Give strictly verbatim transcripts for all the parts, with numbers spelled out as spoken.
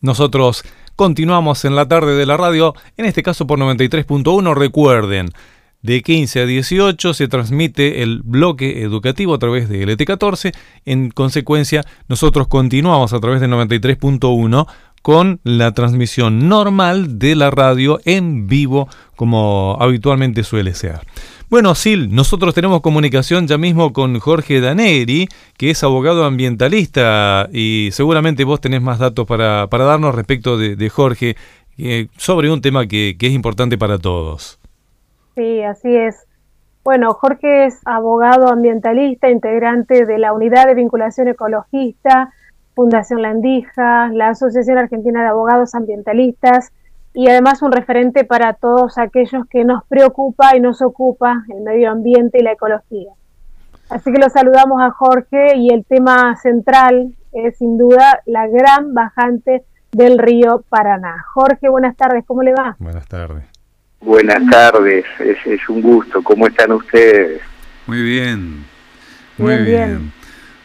Nosotros continuamos en la tarde de la radio, en este caso por noventa y tres punto uno. Recuerden, de quince a dieciocho se transmite el bloque educativo a través de L T catorce. En consecuencia, nosotros continuamos a través de noventa y tres punto uno con la transmisión normal de la radio en vivo, como habitualmente suele ser. Bueno, Sil, nosotros tenemos comunicación ya mismo con Jorge Daneri, que es abogado ambientalista, y seguramente vos tenés más datos para, para darnos respecto de, de Jorge, eh, sobre un tema que, que es importante para todos. Sí, así es. Bueno, Jorge es abogado ambientalista, integrante de la Unidad de Vinculación Ecologista, Fundación Landija, la Asociación Argentina de Abogados Ambientalistas, y además un referente para todos aquellos que nos preocupa y nos ocupa el medio ambiente y la ecología. Así que lo saludamos a Jorge, y el tema central es sin duda la gran bajante del río Paraná. Jorge, buenas tardes, ¿cómo le va? Buenas tardes. Buenas tardes, es, es un gusto. ¿Cómo están ustedes? Muy bien, muy bien. bien. bien.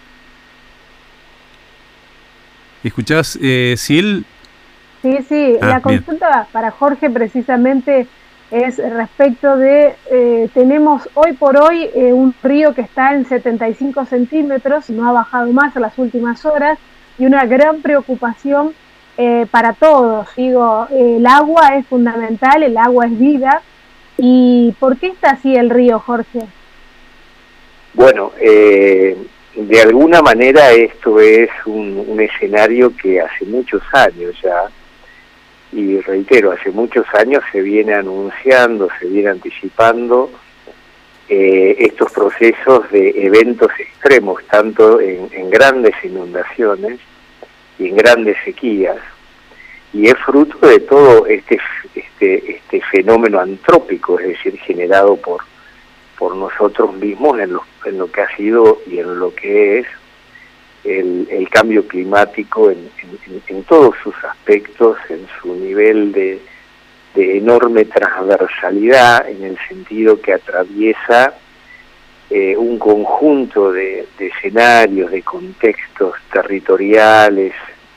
¿Escuchás, eh, Sil? Sí, sí, ah, la consulta bien. Para Jorge precisamente es respecto de, eh, tenemos hoy por hoy eh, un río que está en setenta y cinco centímetros, no ha bajado más en las últimas horas, y una gran preocupación eh, para todos. Digo, eh, el agua es fundamental, el agua es vida. ¿Y por qué está así el río, Jorge? Bueno, eh, de alguna manera esto es un, un escenario que hace muchos años ya, y reitero, hace muchos años se viene anunciando, se viene anticipando eh, estos procesos de eventos extremos, tanto en, en grandes inundaciones y en grandes sequías, y es fruto de todo este, este, este fenómeno antrópico, es decir, generado por, por nosotros mismos en lo, en lo que ha sido y en lo que es El, el cambio climático en, en, en todos sus aspectos, en su nivel de, de enorme transversalidad, en el sentido que atraviesa eh, un conjunto de, de escenarios, de contextos territoriales,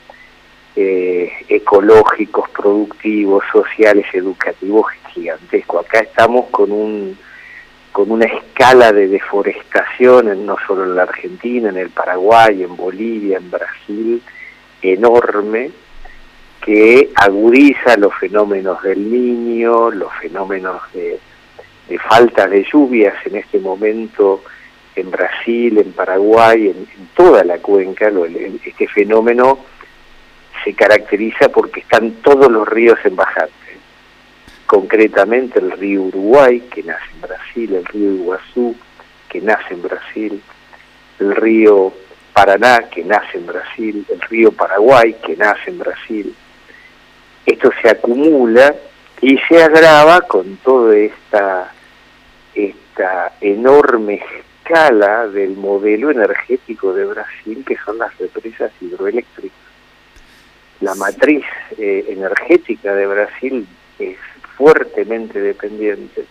eh, ecológicos, productivos, sociales, educativos gigantesco. Acá estamos con un con una escala de deforestación, no solo en la Argentina, en el Paraguay, en Bolivia, en Brasil, enorme, que agudiza los fenómenos del Niño, los fenómenos de, de falta de lluvias en este momento en Brasil, en Paraguay, en, en toda la cuenca. Lo, el, este fenómeno se caracteriza porque están todos los ríos en bajante. Concretamente el río Uruguay, que nace en Brasil, el río Iguazú, que nace en Brasil, el río Paraná, que nace en Brasil, el río Paraguay, que nace en Brasil. Esto se acumula y se agrava con toda esta, esta enorme escala del modelo energético de Brasil, que son las represas hidroeléctricas. La matriz eh, energética de Brasil es fuertemente dependiente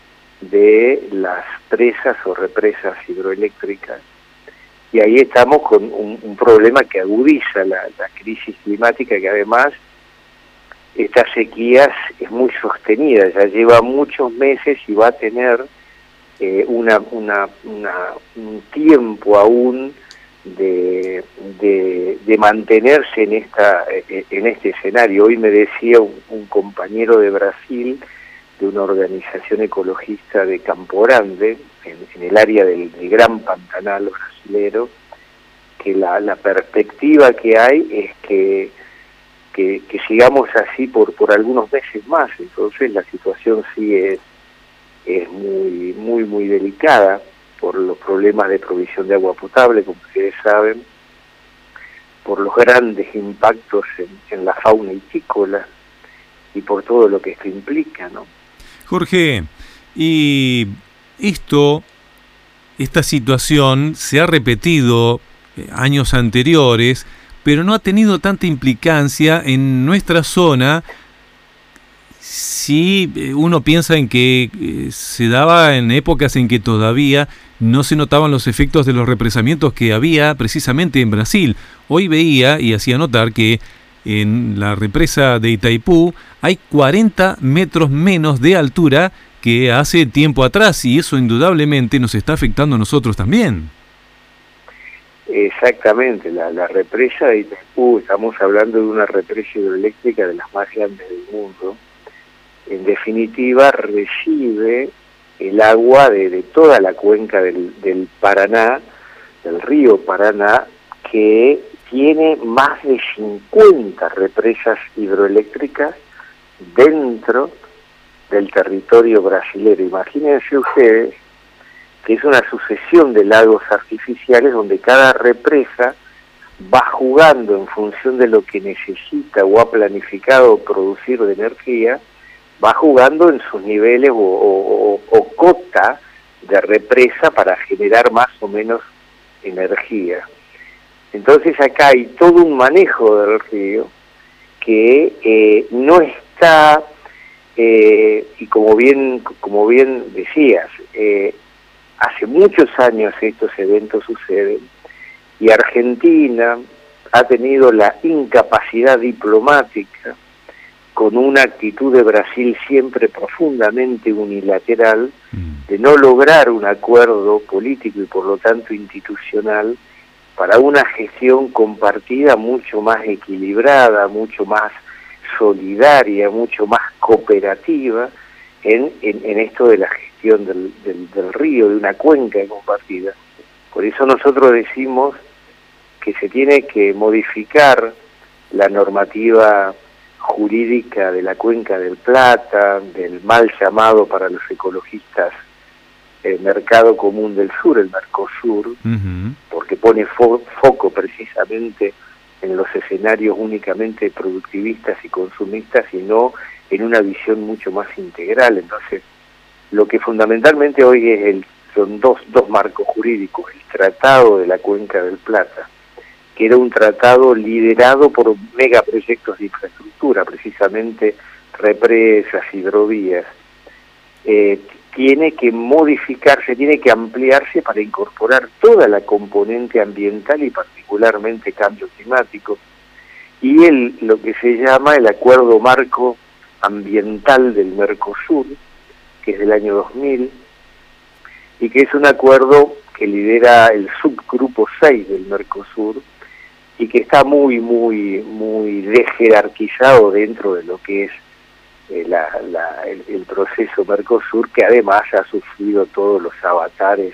de las presas o represas hidroeléctricas, y ahí estamos con un, un problema que agudiza la, la crisis climática, que además esta sequía es muy sostenida, ya lleva muchos meses y va a tener eh, una, una, una, un tiempo aún De, de, de mantenerse en esta en este escenario. Hoy me decía un, un compañero de Brasil, de una organización ecologista de Campo Grande, en, en el área del, del Gran Pantanal brasilero, que la, la perspectiva que hay es que, que, que sigamos así por, por algunos meses más. Entonces la situación sí es, es muy, muy, muy delicada, por los problemas de provisión de agua potable, como ustedes saben, por los grandes impactos en, en la fauna hitícola y por todo lo que esto implica, ¿no? Jorge, y esto, esta situación se ha repetido años anteriores, pero no ha tenido tanta implicancia en nuestra zona. Sí, uno piensa en que eh, se daba en épocas en que todavía no se notaban los efectos de los represamientos que había precisamente en Brasil. Hoy veía y hacía notar que en la represa de Itaipú hay cuarenta metros menos de altura que hace tiempo atrás, y eso indudablemente nos está afectando a nosotros también. Exactamente, la, la represa de Itaipú, estamos hablando de una represa hidroeléctrica de las más grandes del mundo. En definitiva, recibe el agua de, de toda la cuenca del, del Paraná, del río Paraná, que tiene más de cincuenta represas hidroeléctricas dentro del territorio brasilero. Imagínense ustedes que es una sucesión de lagos artificiales donde cada represa va jugando en función de lo que necesita o ha planificado producir de energía, va jugando en sus niveles o, o, o cota de represa para generar más o menos energía. Entonces acá hay todo un manejo del río que eh, no está, eh, y como bien, como bien decías, eh, hace muchos años estos eventos suceden, y Argentina ha tenido la incapacidad diplomática, con una actitud de Brasil siempre profundamente unilateral, de no lograr un acuerdo político y por lo tanto institucional para una gestión compartida mucho más equilibrada, mucho más solidaria, mucho más cooperativa en, en, en esto de la gestión del, del, del río, de una cuenca compartida. Por eso nosotros decimos que se tiene que modificar la normativa jurídica de la Cuenca del Plata, del mal llamado para los ecologistas el Mercado Común del Sur, el Mercosur, uh-huh. porque pone fo foco precisamente en los escenarios únicamente productivistas y consumistas y no en una visión mucho más integral. Entonces, lo que fundamentalmente hoy es el, son dos, dos marcos jurídicos: el Tratado de la Cuenca del Plata, que era un tratado liderado por megaproyectos de infraestructura, precisamente represas, hidrovías, eh, tiene que modificarse, tiene que ampliarse para incorporar toda la componente ambiental y particularmente cambio climático, y el, lo que se llama el Acuerdo Marco Ambiental del Mercosur, que es del año dos mil, y que es un acuerdo que lidera el subgrupo seis del Mercosur, y que está muy, muy, muy desjerarquizado dentro de lo que es eh, la, la, el, el proceso Mercosur, que además ha sufrido todos los avatares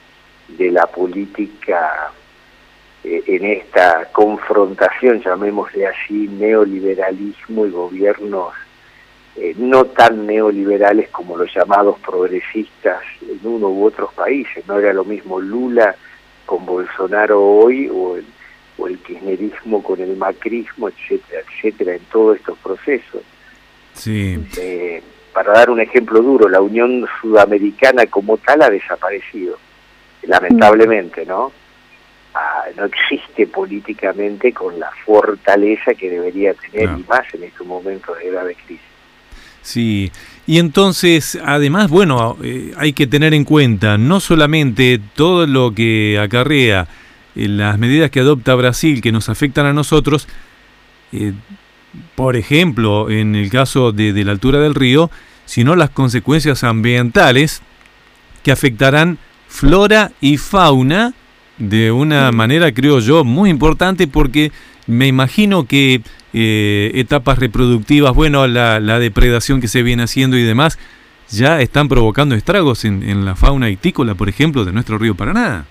de la política eh, en esta confrontación, llamémosle así, neoliberalismo y gobiernos eh, no tan neoliberales como los llamados progresistas en uno u otros países. No era lo mismo Lula con Bolsonaro hoy, o el o el kirchnerismo con el macrismo, etcétera, etcétera, en todos estos procesos. Sí. Eh, para dar un ejemplo duro, la Unión Sudamericana como tal ha desaparecido, lamentablemente, ¿no? Ah, no existe políticamente con la fortaleza que debería tener, no. Y más en estos momentos de grave crisis. Sí, y entonces, además, bueno, eh, hay que tener en cuenta no solamente todo lo que acarrea las medidas que adopta Brasil que nos afectan a nosotros, eh, por ejemplo, en el caso de, de la altura del río, sino las consecuencias ambientales que afectarán flora y fauna de una manera, creo yo, muy importante, porque me imagino que eh, etapas reproductivas, bueno, la, la depredación que se viene haciendo y demás, ya están provocando estragos en, en la fauna ictícola, por ejemplo, de nuestro río Paraná.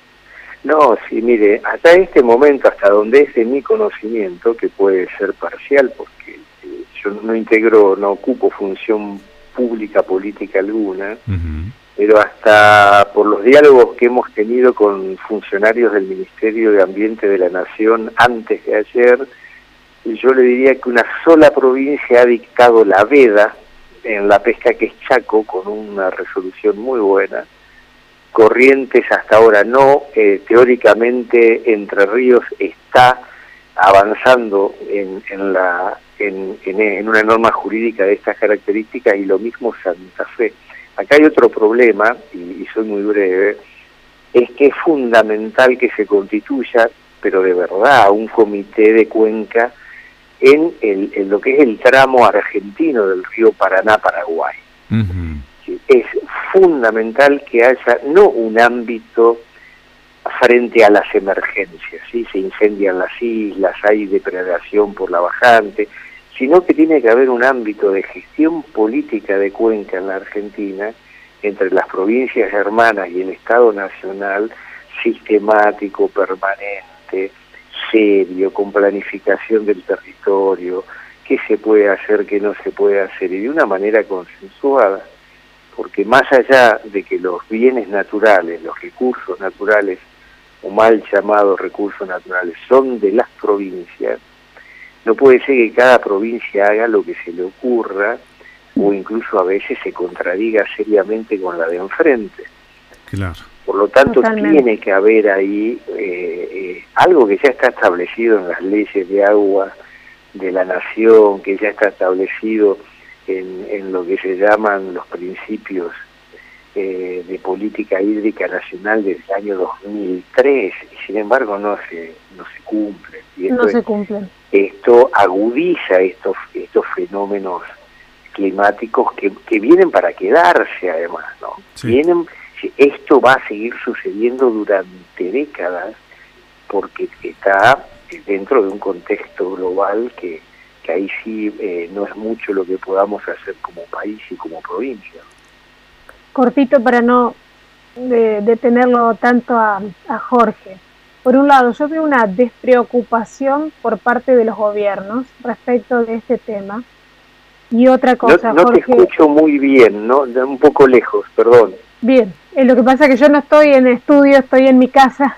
No, sí, mire, hasta este momento, hasta donde es de mi conocimiento, que puede ser parcial, porque eh, yo no integro, no ocupo función pública, política alguna, uh-huh. pero hasta por los diálogos que hemos tenido con funcionarios del Ministerio de Ambiente de la Nación antes de ayer, yo le diría que una sola provincia ha dictado la veda en la pesca, que es Chaco, con una resolución muy buena. Corrientes hasta ahora no, eh, teóricamente Entre Ríos está avanzando en, en, la, en, en, en una norma jurídica de estas características, y lo mismo Santa Fe. Acá hay otro problema, y, y soy muy breve, es que es fundamental que se constituya, pero de verdad, un comité de cuenca en, el, en lo que es el tramo argentino del río Paraná-Paraguay. Uh-huh. Es fundamental que haya no un ámbito frente a las emergencias, ¿sí? Se incendian las islas, hay depredación por la bajante, sino que tiene que haber un ámbito de gestión política de cuenca en la Argentina entre las provincias hermanas y el Estado Nacional, sistemático, permanente, serio, con planificación del territorio, qué se puede hacer, qué no se puede hacer, y de una manera consensuada, porque más allá de que los bienes naturales, los recursos naturales, o mal llamados recursos naturales, son de las provincias, no puede ser que cada provincia haga lo que se le ocurra, o incluso a veces se contradiga seriamente con la de enfrente. Claro. Por lo tanto, Totalmente. Tiene que haber ahí eh, eh, algo que ya está establecido en las leyes de agua de la nación, que ya está establecido en, en lo que se llaman los principios eh, de política hídrica nacional desde el año dos mil tres, y sin embargo no se no se cumple. Y esto No se es, cumplen. Esto agudiza estos estos fenómenos climáticos que, que vienen para quedarse, además, ¿no? Sí. Vienen, esto va a seguir sucediendo durante décadas porque está dentro de un contexto global que, que ahí sí eh, no es mucho lo que podamos hacer como país y como provincia. Cortito para no de, detenerlo tanto a, a Jorge. Por un lado, yo veo una despreocupación por parte de los gobiernos respecto de este tema. Y otra cosa, no, no Jorge... te escucho muy bien, ¿no? Un poco lejos, perdón. Bien, eh, lo que pasa es que yo no estoy en estudio, estoy en mi casa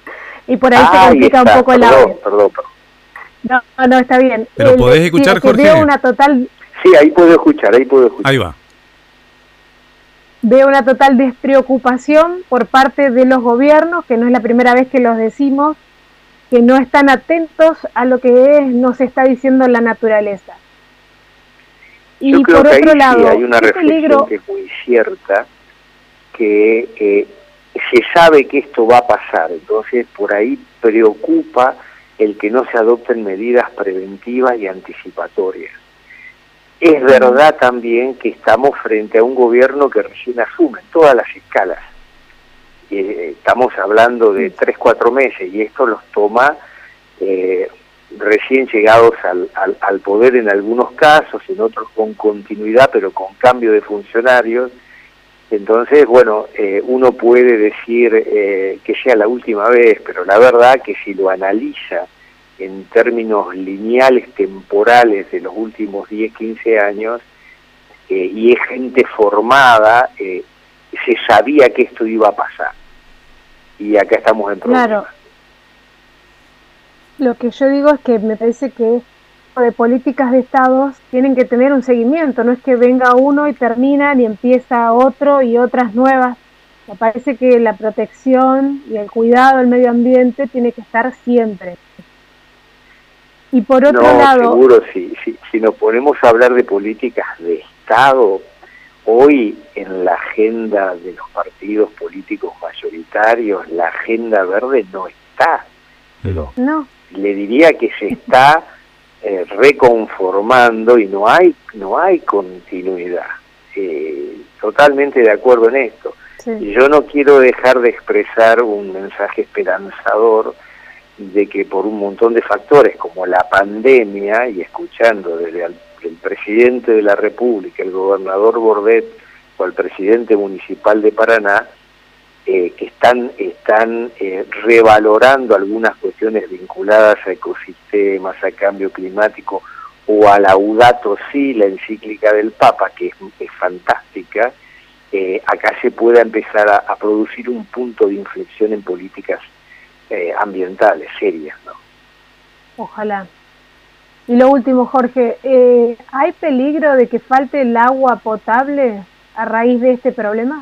y por ahí ah, se complica está. un poco el perdón, audio. Perdón, perdón. No, no, está bien. ¿Pero El, podés escuchar, sí, Jorge? Veo una total... Sí, ahí puedo escuchar, ahí puedo escuchar. Ahí va. Veo una total despreocupación por parte de los gobiernos, que no es la primera vez que los decimos, que no están atentos a lo que es, nos está diciendo la naturaleza. Y Yo creo por que otro ahí lado, sí hay una ¿qué reflexión peligro? que es muy cierta, que eh, se sabe que esto va a pasar, entonces por ahí preocupa el que no se adopten medidas preventivas y anticipatorias. Es verdad también que estamos frente a un gobierno que recién asume en todas las escalas. Eh, estamos hablando de tres, cuatro meses y esto los toma eh, recién llegados al, al, al poder en algunos casos, en otros con continuidad pero con cambio de funcionarios. Entonces, bueno, eh, uno puede decir eh, que sea la última vez, pero la verdad que si lo analiza en términos lineales, temporales de los últimos diez, quince años, eh, y es gente formada, eh, se sabía que esto iba a pasar. Y acá estamos en problemas. Claro. Lo que yo digo es que me parece que de políticas de estados tienen que tener un seguimiento, no es que venga uno y terminan y empieza otro y otras nuevas. Me parece que la protección y el cuidado del medio ambiente tiene que estar siempre. Y por otro no, lado... seguro, si, si, si nos ponemos a hablar de políticas de Estado, hoy en la agenda de los partidos políticos mayoritarios, la agenda verde no está. Pero no. Le diría que se está eh, reconformando y no hay, no hay continuidad. Eh, totalmente de acuerdo en esto. Sí. Y yo no quiero dejar de expresar un mensaje esperanzador de que por un montón de factores como la pandemia, y escuchando desde el, el presidente de la República, el gobernador Bordet o el presidente municipal de Paraná, eh, que están, están eh, revalorando algunas cuestiones vinculadas a ecosistemas, a cambio climático o a Laudato Si, la encíclica del Papa, que es, es fantástica, eh, acá se pueda empezar a, a producir un punto de inflexión en políticas Eh, ambientales, serias, ¿no? Ojalá. Y lo último, Jorge, eh, ¿hay peligro de que falte el agua potable a raíz de este problema?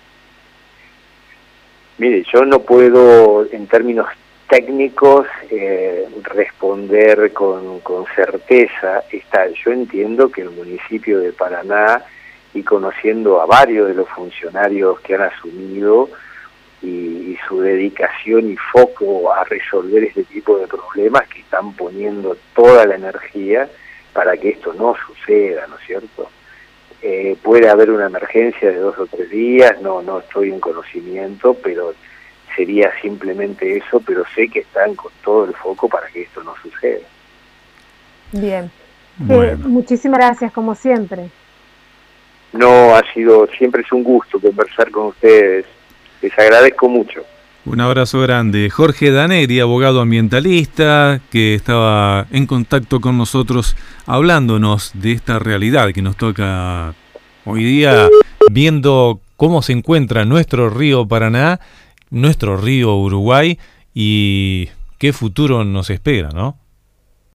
Mire, yo no puedo, en términos técnicos, eh, responder con, con certeza. Está, yo entiendo que el municipio de Paraná, y conociendo a varios de los funcionarios que han asumido, y, y su dedicación y foco a resolver este tipo de problemas, que están poniendo toda la energía para que esto no suceda, ¿no es cierto? Eh, puede haber una emergencia de dos o tres días, no, no estoy en conocimiento, pero sería simplemente eso, pero sé que están con todo el foco para que esto no suceda. Bien, Bueno. eh, muchísimas gracias como siempre. No, ha sido, siempre es un gusto conversar con ustedes, les agradezco mucho. Un abrazo grande. Jorge Daneri, abogado ambientalista, que estaba en contacto con nosotros hablándonos de esta realidad que nos toca hoy día, viendo cómo se encuentra nuestro río Paraná, nuestro río Uruguay y qué futuro nos espera, ¿no?